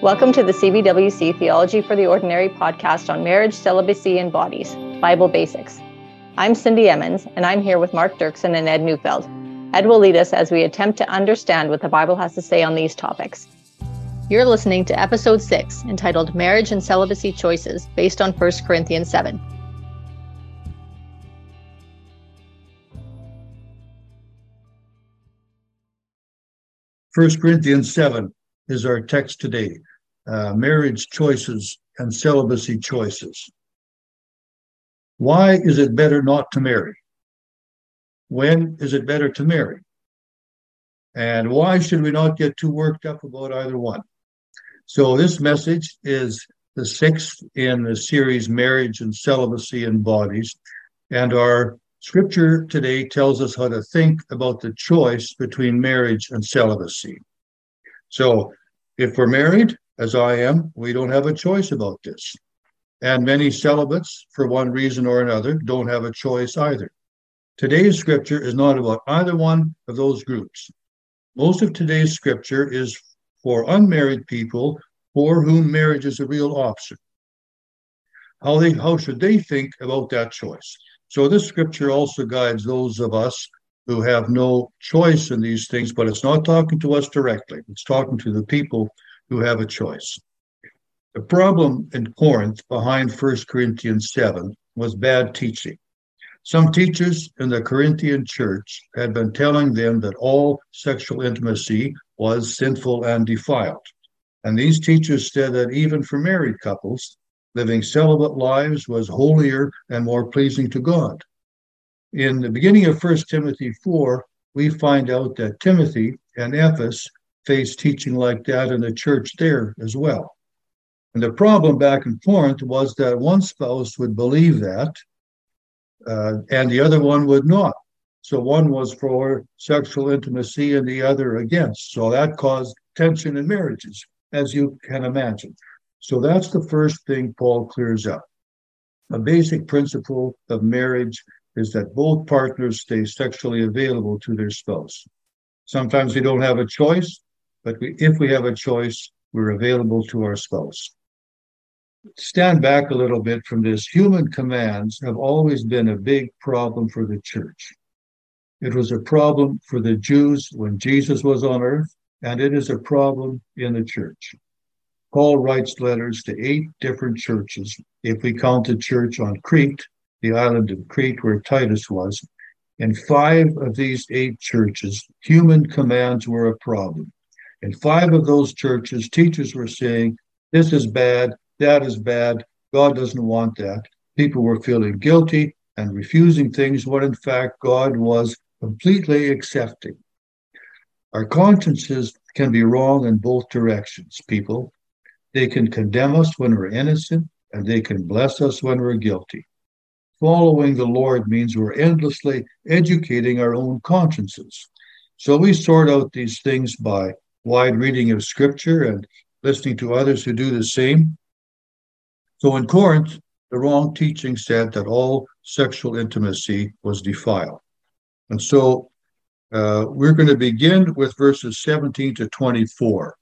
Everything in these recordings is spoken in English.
Welcome to the CBWC Theology for the Ordinary podcast on marriage, celibacy, and bodies, Bible Basics. I'm Cindy Emmons, and I'm here with Mark Dirksen and Ed Neufeld. Ed will lead us as we attempt to understand what the Bible has to say on these topics. You're listening to episode 6, entitled Marriage and Celibacy Choices, based on 1 Corinthians 7. First Corinthians 7 is our text today. Marriage choices and celibacy choices. Why is it better not to marry? When is it better to marry? And why should we not get too worked up about either one? So this message is the 6th in the series Marriage and Celibacy and Bodies. And our scripture today tells us how to think about the choice between marriage and celibacy. So if we're married, as I am, we don't have a choice about this. And many celibates, for one reason or another, don't have a choice either. Today's scripture is not about either one of those groups. Most of today's scripture is for unmarried people for whom marriage is a real option. How should they think about that choice? So this scripture also guides those of us who have no choice in these things, but it's not talking to us directly. It's talking to the people who have a choice. The problem in Corinth behind 1 Corinthians 7 was bad teaching. Some teachers in the Corinthian church had been telling them that all sexual intimacy was sinful and defiled. And these teachers said that even for married couples, living celibate lives was holier and more pleasing to God. In the beginning of 1 Timothy 4, we find out that Timothy and Ephesus faced teaching like that in the church there as well. And the problem back in Corinth was that one spouse would believe that, and the other one would not. So one was for sexual intimacy and the other against. So that caused tension in marriages, as you can imagine. So that's the first thing Paul clears up. A basic principle of marriage is that both partners stay sexually available to their spouse. Sometimes we don't have a choice, but if we have a choice, we're available to our spouse. Stand back a little bit from this. Human commands have always been a big problem for the church. It was a problem for the Jews when Jesus was on earth, and it is a problem in the church. Paul writes letters to 8 different churches. If we count the church on Crete, the island of Crete where Titus was, in 5 of these 8 churches, human commands were a problem. In 5 of those churches, teachers were saying, this is bad, that is bad, God doesn't want that. People were feeling guilty and refusing things when in fact God was completely accepting. Our consciences can be wrong in both directions, people. They can condemn us when we're innocent, and they can bless us when we're guilty. Following the Lord means we're endlessly educating our own consciences. So we sort out these things by wide reading of Scripture and listening to others who do the same. So in Corinth, the wrong teaching said that all sexual intimacy was defiled. And so we're going to begin with verses 17 to 24.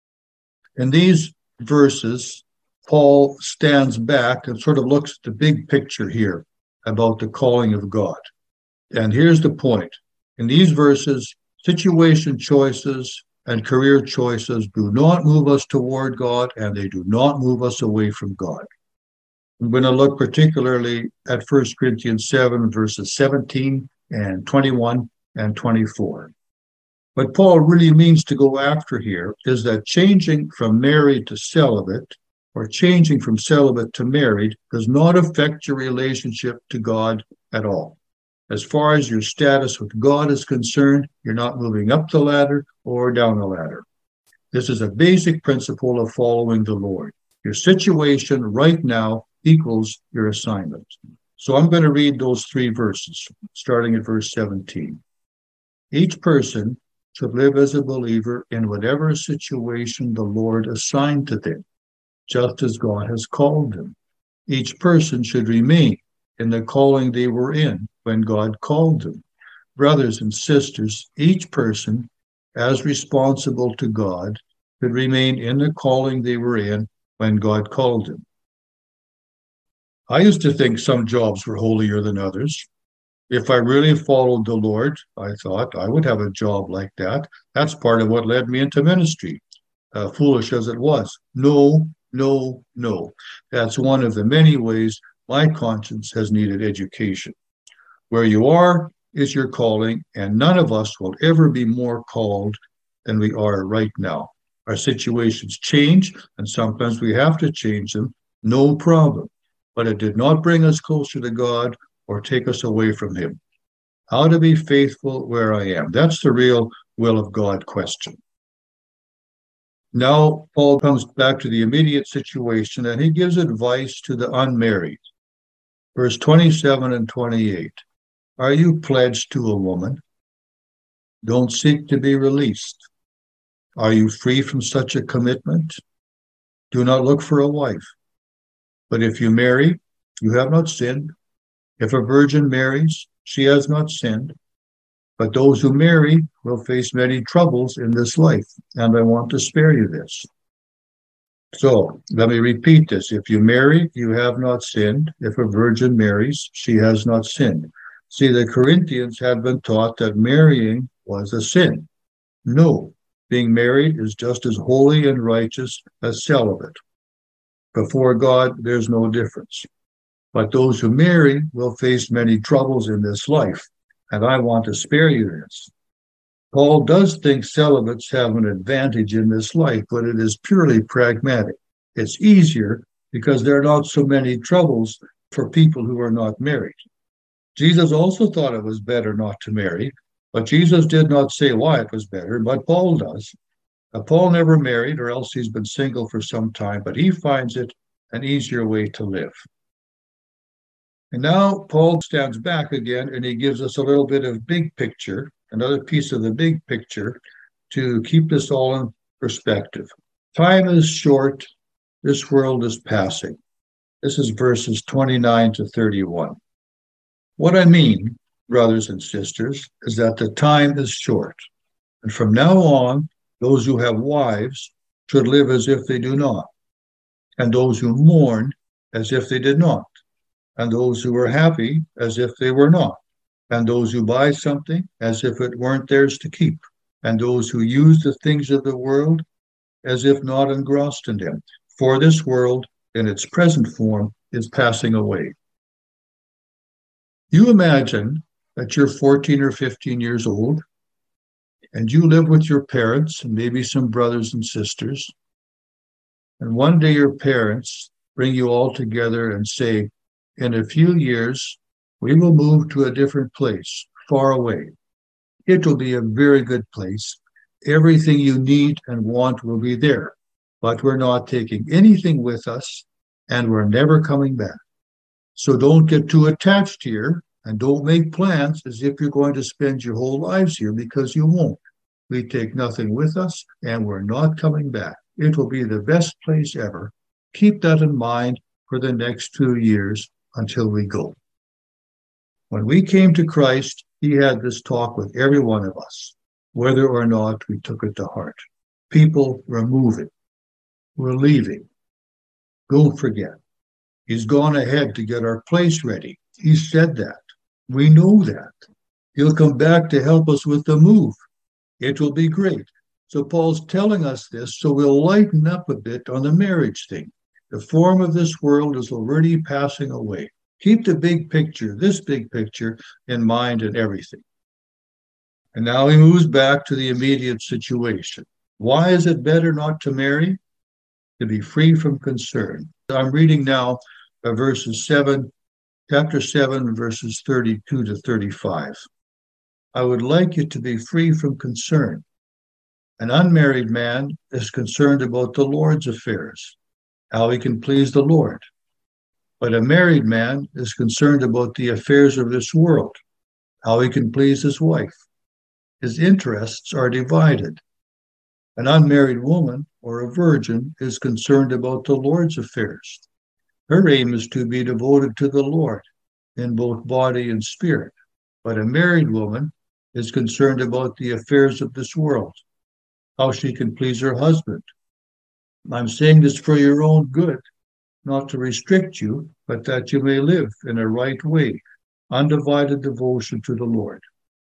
In these verses, Paul stands back and sort of looks at the big picture here about the calling of God. And here's the point. In these verses, situation choices and career choices do not move us toward God, and they do not move us away from God. I'm going to look particularly at 1 Corinthians 7, verses 17 and 21 and 24. What Paul really means to go after here is that changing from married to celibate, or changing from celibate to married, does not affect your relationship to God at all. As far as your status with God is concerned, you're not moving up the ladder or down the ladder. This is a basic principle of following the Lord. Your situation right now equals your assignment. So I'm going to read those 3 verses, starting at verse 17. Each person should live as a believer in whatever situation the Lord assigned to them, just as God has called them. Each person should remain in the calling they were in when God called them. Brothers and sisters, each person, as responsible to God, could remain in the calling they were in when God called them. I used to think some jobs were holier than others. If I really followed the Lord, I thought I would have a job like that. That's part of what led me into ministry, foolish as it was. No, no, no. That's one of the many ways my conscience has needed education. Where you are is your calling, and none of us will ever be more called than we are right now. Our situations change, and sometimes we have to change them, no problem. But it did not bring us closer to God or take us away from Him. How to be faithful where I am. That's the real will of God question. Now, Paul comes back to the immediate situation, and he gives advice to the unmarried. Verse 27 and 28. Are you pledged to a woman? Don't seek to be released. Are you free from such a commitment? Do not look for a wife. But if you marry, you have not sinned. If a virgin marries, she has not sinned. But those who marry will face many troubles in this life, and I want to spare you this. So let me repeat this. If you marry, you have not sinned. If a virgin marries, she has not sinned. See, the Corinthians had been taught that marrying was a sin. No, being married is just as holy and righteous as celibate. Before God, there's no difference. But those who marry will face many troubles in this life, and I want to spare you this. Paul does think celibates have an advantage in this life, but it is purely pragmatic. It's easier because there are not so many troubles for people who are not married. Jesus also thought it was better not to marry, but Jesus did not say why it was better, but Paul does. Paul never married, or else he's been single for some time, but he finds it an easier way to live. And now Paul stands back again, and he gives us a little bit of big picture, another piece of the big picture to keep this all in perspective. Time is short. This world is passing. This is verses 29 to 31. What I mean, brothers and sisters, is that the time is short. And from now on, those who have wives should live as if they do not, and those who mourn as if they did not, and those who are happy as if they were not, and those who buy something as if it weren't theirs to keep, and those who use the things of the world as if not engrossed in them. For this world, in its present form, is passing away. You imagine that you're 14 or 15 years old, and you live with your parents and maybe some brothers and sisters, and one day your parents bring you all together and say, in a few years, we will move to a different place, far away. It will be a very good place. Everything you need and want will be there, but we're not taking anything with us, and we're never coming back. So don't get too attached here, and don't make plans as if you're going to spend your whole lives here, because you won't. We take nothing with us, and we're not coming back. It will be the best place ever. Keep that in mind for the next 2 years until we go. When we came to Christ, he had this talk with every one of us, whether or not we took it to heart. People were moving. We're leaving. Don't forget. He's gone ahead to get our place ready. He said that. We know that. He'll come back to help us with the move. It will be great. So Paul's telling us this so we'll lighten up a bit on the marriage thing. The form of this world is already passing away. Keep the big picture, this big picture, in mind in everything. And now he moves back to the immediate situation. Why is it better not to marry? To be free from concern. I'm reading now chapter 7, verses 32 to 35. I would like you to be free from concern. An unmarried man is concerned about the Lord's affairs, how he can please the Lord. But a married man is concerned about the affairs of this world, how he can please his wife. His interests are divided. An unmarried woman or a virgin is concerned about the Lord's affairs. Her aim is to be devoted to the Lord in both body and spirit. But a married woman is concerned about the affairs of this world. how she can please her husband. I'm saying this for your own good, not to restrict you, but that you may live in a right way, undivided devotion to the Lord.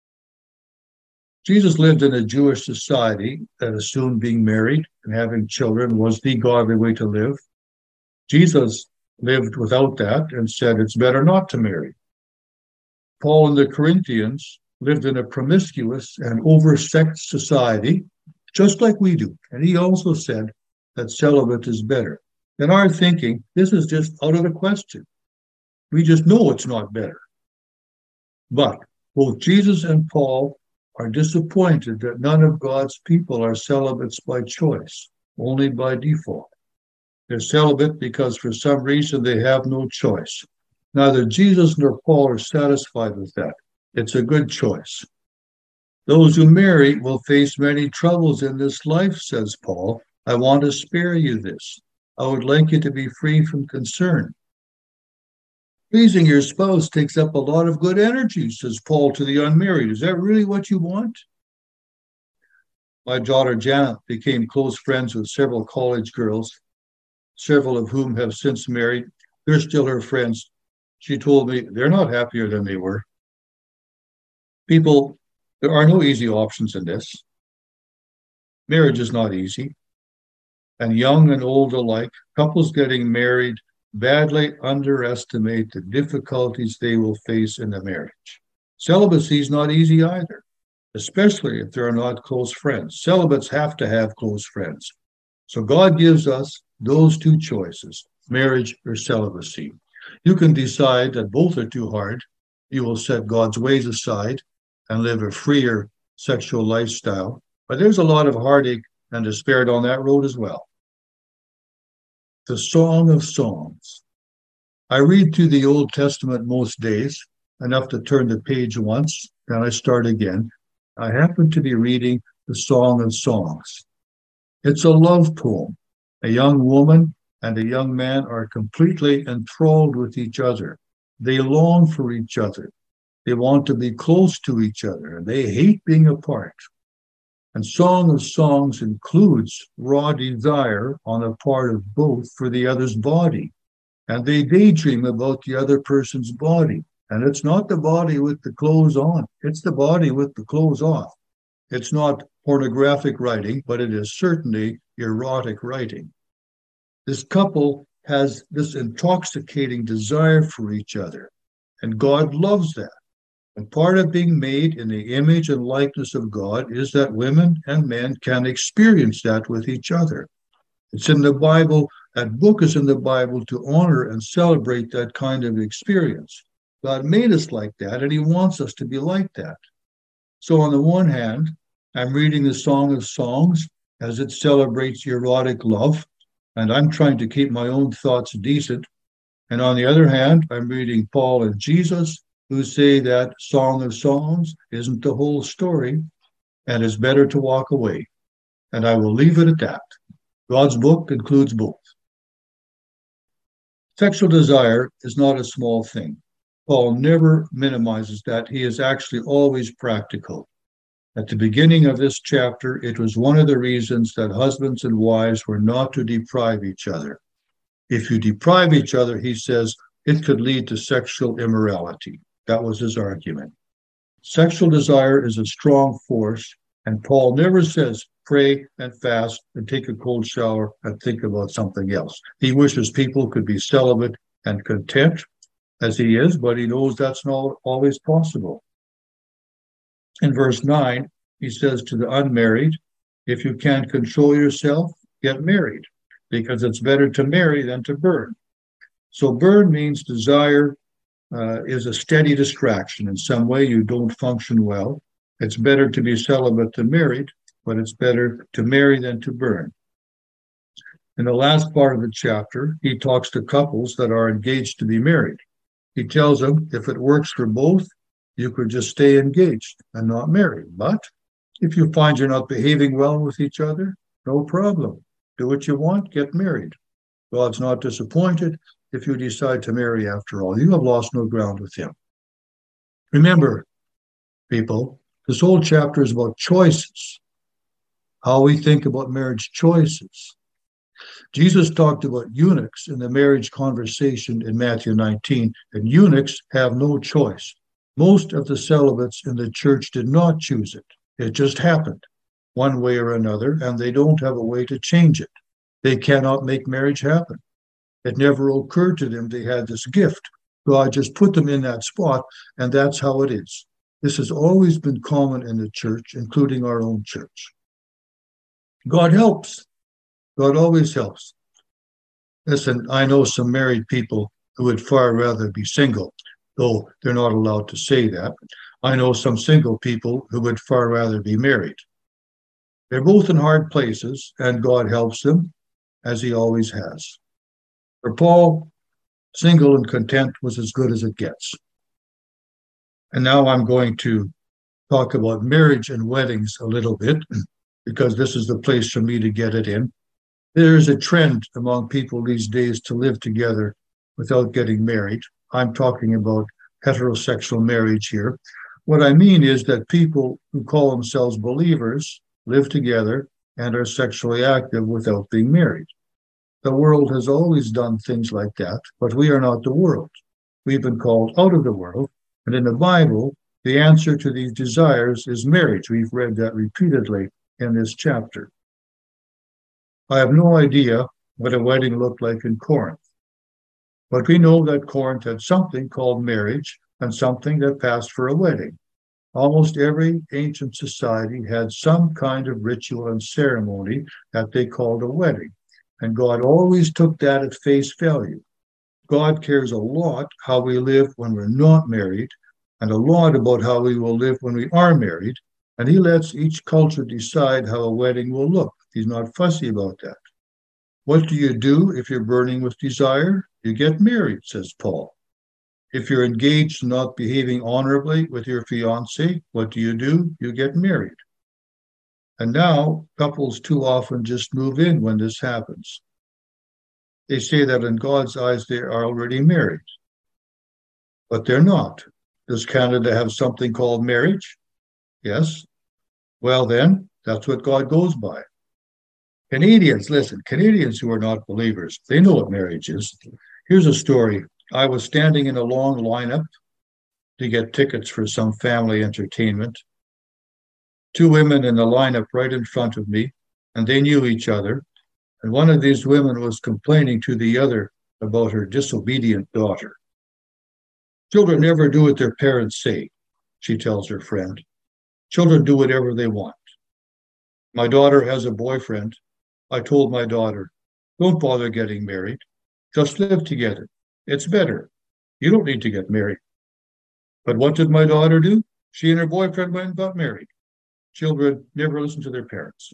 Jesus lived in a Jewish society that assumed being married and having children was the godly way to live. Jesus lived without that and said it's better not to marry. Paul and the Corinthians lived in a promiscuous and oversexed society, just like we do. And he also said that celibate is better. In our thinking, this is just out of the question. We just know it's not better. But both Jesus and Paul are disappointed that none of God's people are celibates by choice, only by default. They're celibate because for some reason they have no choice. Neither Jesus nor Paul are satisfied with that. It's a good choice. Those who marry will face many troubles in this life, says Paul. I want to spare you this. I would like you to be free from concern. Pleasing your spouse takes up a lot of good energy, says Paul to the unmarried. Is that really what you want? My daughter Janet became close friends with several college girls, several of whom have since married. They're still her friends. She told me they're not happier than they were. People, there are no easy options in this. Marriage is not easy. And young and old alike, couples getting married badly underestimate the difficulties they will face in the marriage. Celibacy is not easy either, especially if there are not close friends. Celibates have to have close friends. So God gives us those two choices, marriage or celibacy. You can decide that both are too hard. You will set God's ways aside and live a freer sexual lifestyle. But there's a lot of heartache and despair on that road as well. The Song of Songs. I read through the Old Testament most days, enough to turn the page once, then I start again. I happen to be reading the Song of Songs. It's a love poem. A young woman and a young man are completely enthralled with each other. They long for each other. They want to be close to each other, and they hate being apart. And Song of Songs includes raw desire on the part of both for the other's body. And they daydream about the other person's body. And it's not the body with the clothes on, it's the body with the clothes off. It's not pornographic writing, but it is certainly erotic writing. This couple has this intoxicating desire for each other, and God loves that. And part of being made in the image and likeness of God is that women and men can experience that with each other. It's in the Bible, that book is in the Bible to honor and celebrate that kind of experience. God made us like that, and he wants us to be like that. So on the one hand, I'm reading the Song of Songs as it celebrates erotic love, and I'm trying to keep my own thoughts decent. And on the other hand, I'm reading Paul and Jesus, who say that Song of Songs isn't the whole story, and it's better to walk away. And I will leave it at that. God's book includes both. Sexual desire is not a small thing. Paul never minimizes that. He is actually always practical. At the beginning of this chapter, it was one of the reasons that husbands and wives were not to deprive each other. If you deprive each other, he says, it could lead to sexual immorality. That was his argument. Sexual desire is a strong force, and Paul never says, pray and fast and take a cold shower and think about something else. He wishes people could be celibate and content as he is, but he knows that's not always possible. In verse 9, he says to the unmarried, if you can't control yourself, get married, because it's better to marry than to burn. So burn means desire is a steady distraction. In some way, you don't function well. It's better to be celibate than married, but it's better to marry than to burn. In the last part of the chapter, he talks to couples that are engaged to be married. He tells them if it works for both, you could just stay engaged and not married. But if you find you're not behaving well with each other, no problem. Do what you want, get married. God's not disappointed if you decide to marry after all. You have lost no ground with him. Remember, people, this whole chapter is about choices. how we think about marriage choices. Jesus talked about eunuchs in the marriage conversation in Matthew 19, and eunuchs have no choice. Most of the celibates in the church did not choose it. It just happened one way or another, and they don't have a way to change it. They cannot make marriage happen. It never occurred to them they had this gift. God just put them in that spot, and that's how it is. This has always been common in the church, including our own church. God helps. God always helps. Listen, I know some married people who would far rather be single, though they're not allowed to say that. I know some single people who would far rather be married. They're both in hard places, and God helps them, as he always has. For Paul, single and content was as good as it gets. And now I'm going to talk about marriage and weddings a little bit, because this is the place for me to get it in. There is a trend among people these days to live together without getting married. I'm talking about heterosexual marriage here. What I mean is that people who call themselves believers live together and are sexually active without being married. The world has always done things like that, but we are not the world. We've been called out of the world, and in the Bible, the answer to these desires is marriage. We've read that repeatedly in this chapter. I have no idea what a wedding looked like in Corinth, but we know that Corinth had something called marriage and something that passed for a wedding. Almost every ancient society had some kind of ritual and ceremony that they called a wedding, and God always took that at face value. God cares a lot how we live when we're not married, and a lot about how we will live when we are married, and he lets each culture decide how a wedding will look. He's not fussy about that. What do you do if you're burning with desire? You get married, says Paul. If you're engaged and not behaving honorably with your fiancé, what do? You get married. And now couples too often just move in when this happens. They say that in God's eyes they are already married, but they're not. Does Canada have something called marriage? Yes. Well, then, that's what God goes by. Canadians, listen, Canadians who are not believers, they know what marriage is. Here's a story. I was standing in a long lineup to get tickets for some family entertainment. Two women in the lineup right in front of me, and they knew each other. And one of these women was complaining to the other about her disobedient daughter. Children never do what their parents say, she tells her friend. Children do whatever they want. My daughter has a boyfriend. I told my daughter, don't bother getting married. Just live together. It's better. You don't need to get married. But what did my daughter do? She and her boyfriend went and got married. Children never listen to their parents.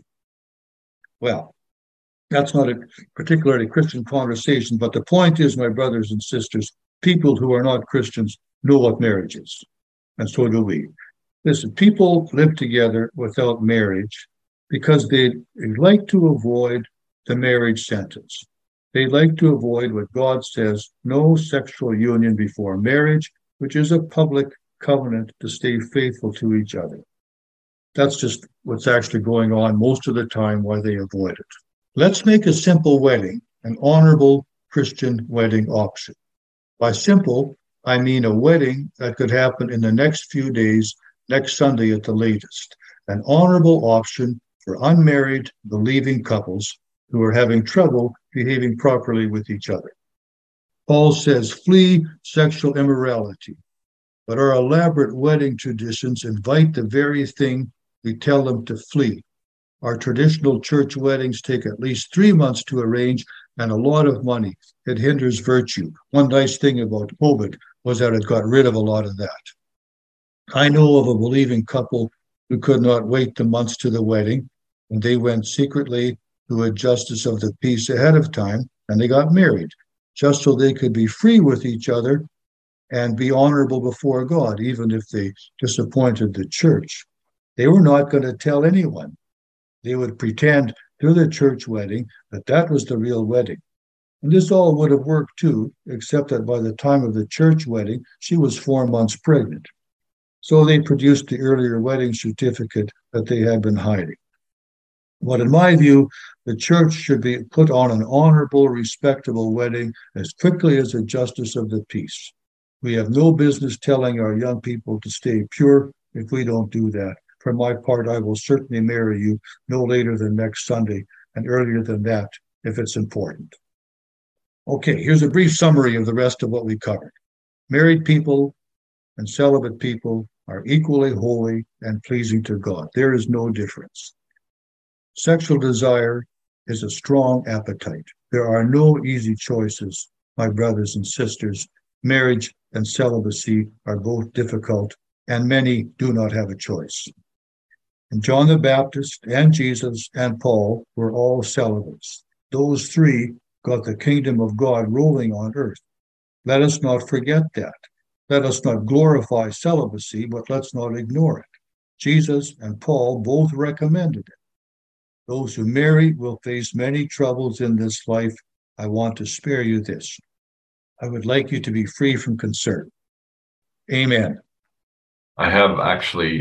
Well, that's not a particularly Christian conversation, but the point is, my brothers and sisters, people who are not Christians know what marriage is, and so do we. Listen, people live together without marriage because they like to avoid the marriage sentence. They like to avoid what God says, no sexual union before marriage, which is a public covenant to stay faithful to each other. That's just what's actually going on most of the time, why they avoid it. Let's make a simple wedding an honorable Christian wedding option. By simple, I mean a wedding that could happen in the next few days, next Sunday at the latest. An honorable option for unmarried, believing couples who are having trouble behaving properly with each other. Paul says, flee sexual immorality. But our elaborate wedding traditions invite the very thing we tell them to flee. Our traditional church weddings take at least 3 months to arrange and a lot of money. It hinders virtue. One nice thing about COVID was that it got rid of a lot of that. I know of a believing couple who could not wait the months to the wedding, and they went secretly to a justice of the peace ahead of time, and they got married, just so they could be free with each other and be honorable before God, even if they disappointed the church. They were not going to tell anyone. They would pretend through the church wedding that that was the real wedding. And this all would have worked too, except that by the time of the church wedding, she was 4 months pregnant. So they produced the earlier wedding certificate that they had been hiding. But in my view, the church should be put on an honorable, respectable wedding as quickly as a justice of the peace. We have no business telling our young people to stay pure if we don't do that. For my part, I will certainly marry you no later than next Sunday, and earlier than that if it's important. Okay, here's a brief summary of the rest of what we covered. Married people and celibate people are equally holy and pleasing to God. There is no difference. Sexual desire is a strong appetite. There are no easy choices, my brothers and sisters. Marriage and celibacy are both difficult, and many do not have a choice. And John the Baptist and Jesus and Paul were all celibates. Those three got the kingdom of God rolling on earth. Let us not forget that. Let us not glorify celibacy, but let's not ignore it. Jesus and Paul both recommended it. Those who marry will face many troubles in this life. I want to spare you this. I would like you to be free from concern. Amen. I have actually,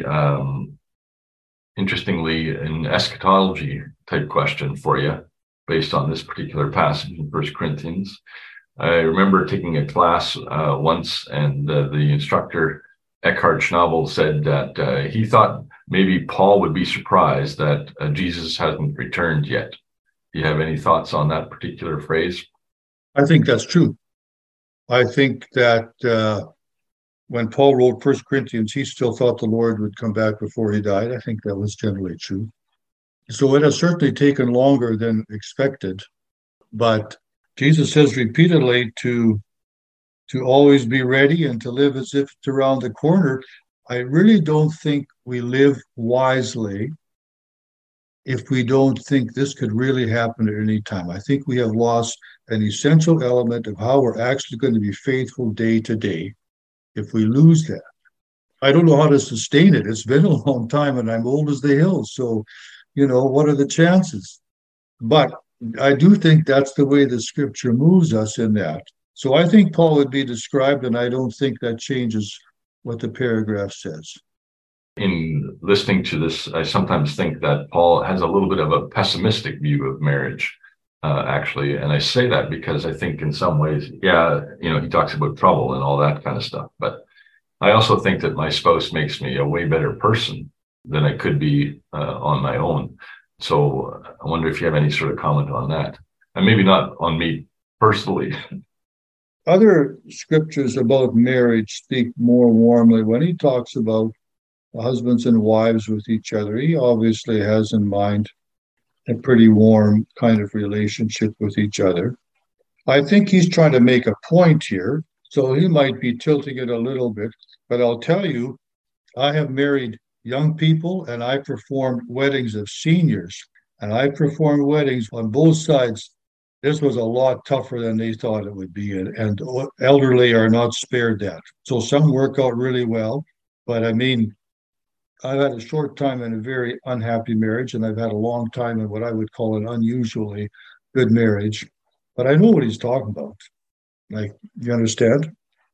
interestingly, an eschatology type question for you based on this particular passage in 1 Corinthians. I remember taking a class once, and the instructor, Eckhard Schnabel, said that he thought maybe Paul would be surprised that Jesus hasn't returned yet. Do you have any thoughts on that particular phrase? I think that's true. I think that when Paul wrote 1 Corinthians, he still thought the Lord would come back before he died. I think that was generally true. So it has certainly taken longer than expected, but Jesus says repeatedly to always be ready and to live as if it's around the corner. I really don't think we live wisely if we don't think this could really happen at any time. I think we have lost an essential element of how we're actually going to be faithful day to day if we lose that. I don't know how to sustain it. It's been a long time and I'm old as the hills. So, what are the chances? But I do think that's the way the scripture moves us in that. So I think Paul would be described, and I don't think that changes what the paragraph says. In listening to this, I sometimes think that Paul has a little bit of a pessimistic view of marriage, actually. And I say that because I think in some ways, he talks about trouble and all that kind of stuff. But I also think that my spouse makes me a way better person than I could be on my own. So I wonder if you have any sort of comment on that. And maybe not on me personally. Other scriptures about marriage speak more warmly. When he talks about husbands and wives with each other, he obviously has in mind a pretty warm kind of relationship with each other. I think he's trying to make a point here, so he might be tilting it a little bit. But I'll tell you, I have married young people and I performed weddings of seniors, and I performed weddings on both sides. This was a lot tougher than they thought it would be, and elderly are not spared that. So some work out really well, but I mean, I've had a short time in a very unhappy marriage, and I've had a long time in what I would call an unusually good marriage. But I know what he's talking about. Like, you understand?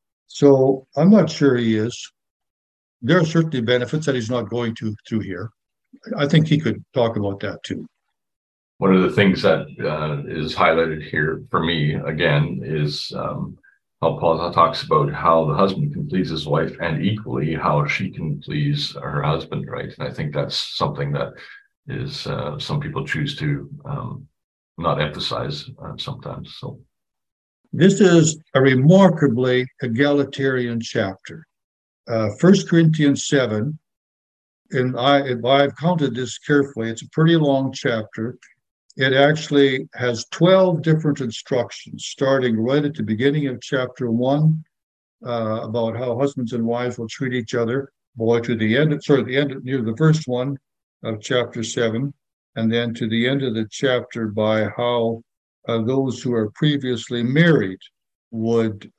So I'm not sure he is. There are certainly benefits that he's not going to through here. I think he could talk about that too. One of the things that is highlighted here for me, again, is how Paul talks about how the husband can please his wife and equally how she can please her husband, right? And I think that's something that is some people choose to not emphasize sometimes. So this is a remarkably egalitarian chapter. 1 Corinthians 7, and I've counted this carefully. It's a pretty long chapter. It actually has 12 different instructions, starting right at the beginning of chapter 1, about how husbands and wives will treat each other, to the end, near the first one of chapter 7, and then to the end of the chapter by how those who are previously married would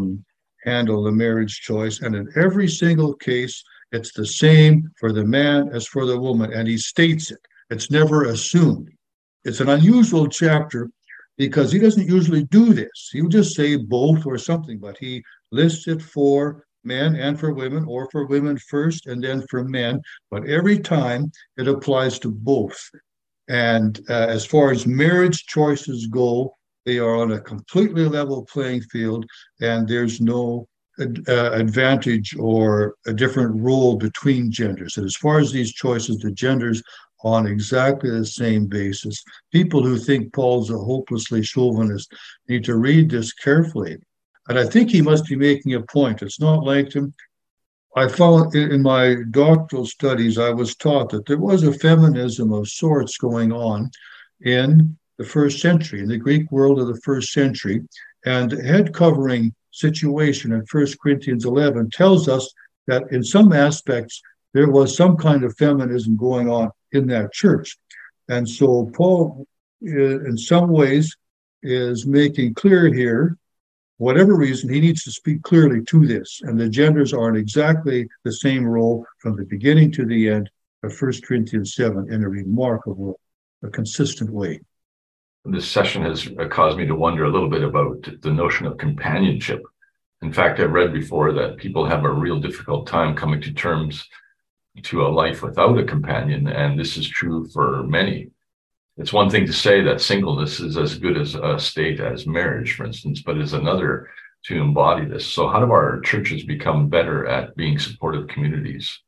handle the marriage choice. And in every single case, it's the same for the man as for the woman. And he states it. It's never assumed. It's an unusual chapter because he doesn't usually do this. He would just say both or something, but he lists it for men and for women, or for women first and then for men. But every time it applies to both. And as far as marriage choices go, they are on a completely level playing field, and there's no advantage or a different role between genders. And as far as these choices, the genders on exactly the same basis. People who think Paul's a hopelessly chauvinist need to read this carefully. And I think he must be making a point. It's not like him. I found in my doctoral studies, I was taught that there was a feminism of sorts going on in the first century, in the Greek world of the first century. And the head covering situation in 1 Corinthians 11 tells us that in some aspects, there was some kind of feminism going on in that church. And so Paul, in some ways, is making clear here, whatever reason, he needs to speak clearly to this. And the genders are in exactly the same role from the beginning to the end of 1 Corinthians 7 in a remarkable, a consistent way. This session has caused me to wonder a little bit about the notion of companionship. In fact, I've read before that people have a real difficult time coming to terms to a life without a companion, and this is true for many. It's one thing to say that singleness is as good as a state as marriage, for instance, but it's another to embody this. So how do our churches become better at being supportive communities?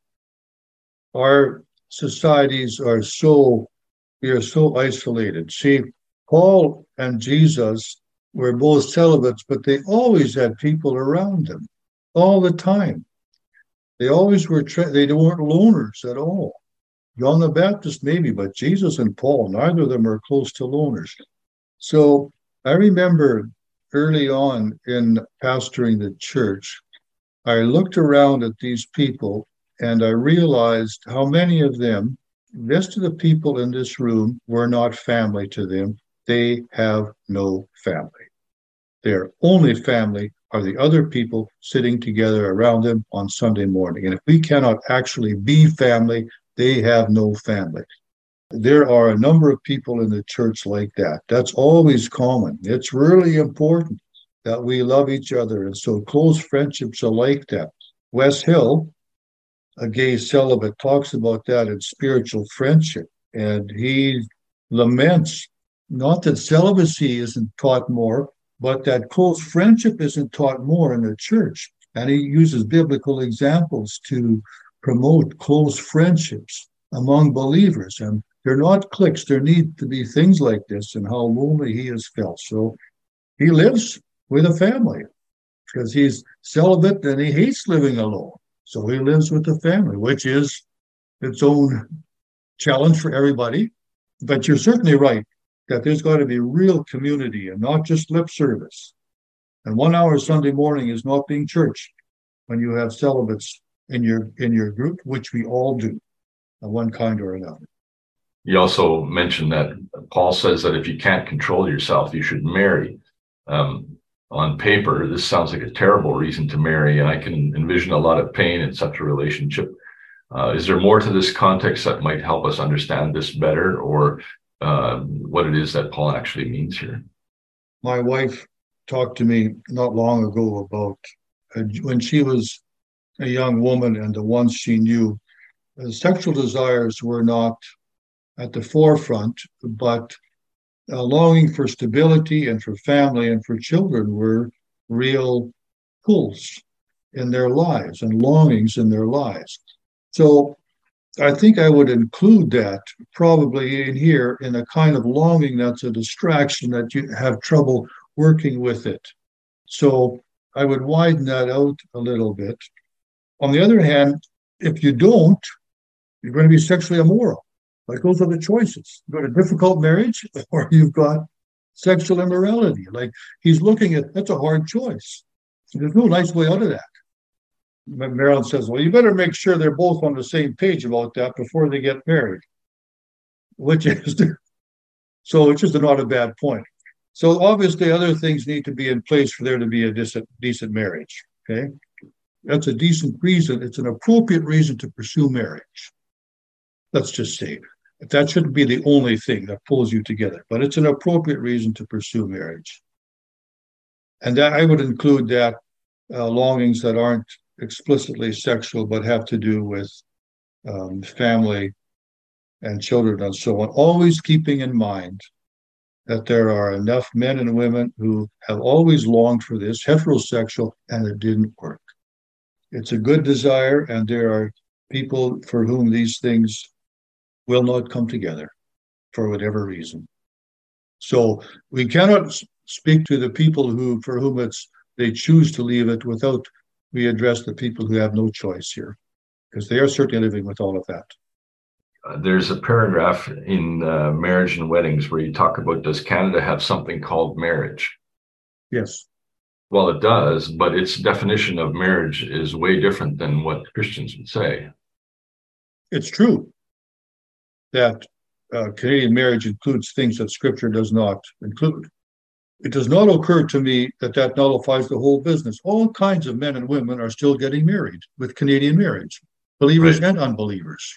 Our societies are we are so isolated. See, Paul and Jesus were both celibates, but they always had people around them all the time. They always were, they weren't loners at all. John the Baptist, maybe, but Jesus and Paul, neither of them are close to loners. So I remember early on in pastoring the church, I looked around at these people and I realized how many of them, the rest of the people in this room, were not family to them. They have no family. Their only family are the other people sitting together around them on Sunday morning. And if we cannot actually be family, they have no family. There are a number of people in the church like that. That's always common. It's really important that we love each other. And so close friendships are like that. Wes Hill, a gay celibate, talks about that in Spiritual Friendship. And he laments not that celibacy isn't taught more, but that close friendship isn't taught more in the church. And he uses biblical examples to promote close friendships among believers. And they're not cliques. There need to be things like this and how lonely he has felt. So he lives with a family because he's celibate and he hates living alone. So he lives with a family, which is its own challenge for everybody. But you're certainly right that there's got to be real community and not just lip service. And 1 hour Sunday morning is not being church when you have celibates in your group, which we all do, of one kind or another. You also mentioned that Paul says that if you can't control yourself, you should marry. On paper, this sounds like a terrible reason to marry, and I can envision a lot of pain in such a relationship. Is there more to this context that might help us understand this better, or what it is that Paul actually means here? My wife talked to me not long ago about when she was a young woman and the ones she knew, sexual desires were not at the forefront, but longing for stability and for family and for children were real pulls in their lives and longings in their lives. So I think I would include that probably in here in a kind of longing that's a distraction that you have trouble working with it. So I would widen that out a little bit. On the other hand, if you don't, you're going to be sexually immoral. Like those are the choices. You've got a difficult marriage or you've got sexual immorality. Like he's looking at, that's a hard choice. There's no nice way out of that. Marilyn says, well, you better make sure they're both on the same page about that before they get married, which is, so it's just not a bad point. So obviously other things need to be in place for there to be a decent marriage, okay? That's a decent reason. It's an appropriate reason to pursue marriage. Let's just say that shouldn't be the only thing that pulls you together, but it's an appropriate reason to pursue marriage. And that I would include that longings that aren't explicitly sexual, but have to do with family and children and so on, always keeping in mind that there are enough men and women who have always longed for this, heterosexual, and it didn't work. It's a good desire, and there are people for whom these things will not come together for whatever reason. So we cannot speak to the people for whom they choose to leave it without we address the people who have no choice here, because they are certainly living with all of that. There's a paragraph in Marriage and Weddings where you talk about, does Canada have something called marriage? Yes. Well, it does, but its definition of marriage is way different than what Christians would say. It's true that Canadian marriage includes things that Scripture does not include. It does not occur to me that nullifies the whole business. All kinds of men and women are still getting married with Canadian marriage, believers and unbelievers.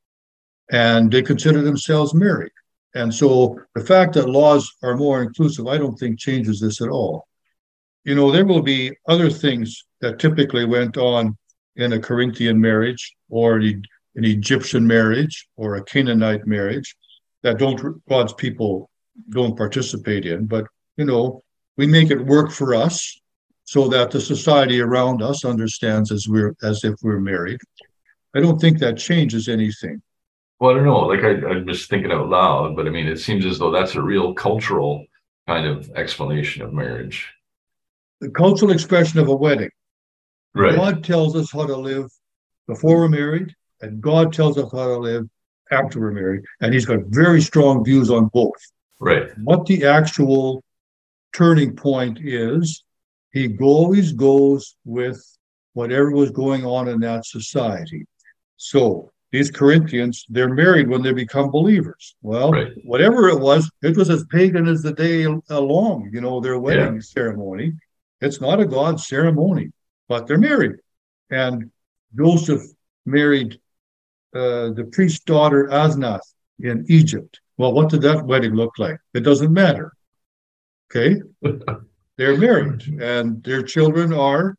And they consider themselves married. And so the fact that laws are more inclusive, I don't think changes this at all. You know, there will be other things that typically went on in a Corinthian marriage or an Egyptian marriage or a Canaanite marriage that God's people don't participate in. But, you know, we make it work for us so that the society around us understands as if we're married. I don't think that changes anything. Well, I don't know, like I'm just thinking out loud, but I mean, it seems as though that's a real cultural kind of explanation of marriage. The cultural expression of a wedding. Right. God tells us how to live before we're married, and God tells us how to live after we're married. And he's got very strong views on both. Right. What the actual turning point is, he always goes with whatever was going on in that society. So these Corinthians, they're married when they become believers. Well, whatever it was as pagan as the day along, you know, their wedding ceremony. It's not a God ceremony, but they're married. And Joseph married the priest's daughter Asnath in Egypt. Well, what did that wedding look like? It doesn't matter. Okay? They're married, and their children are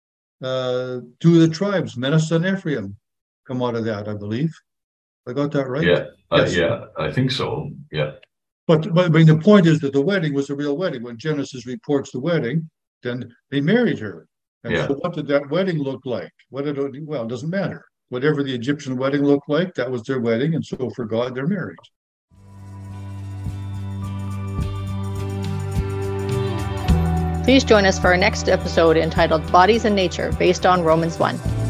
two of the tribes, Manasseh and Ephraim, come out of that, I believe. I got that right? Yeah, yes. Yeah, I think so. Yeah. But I mean, the point is that the wedding was a real wedding. When Genesis reports the wedding, then they married her. And so what did that wedding look like? Well, it doesn't matter. Whatever the Egyptian wedding looked like, that was their wedding. And so for God, they're married. Please join us for our next episode entitled Bodies and Nature, based on Romans 1.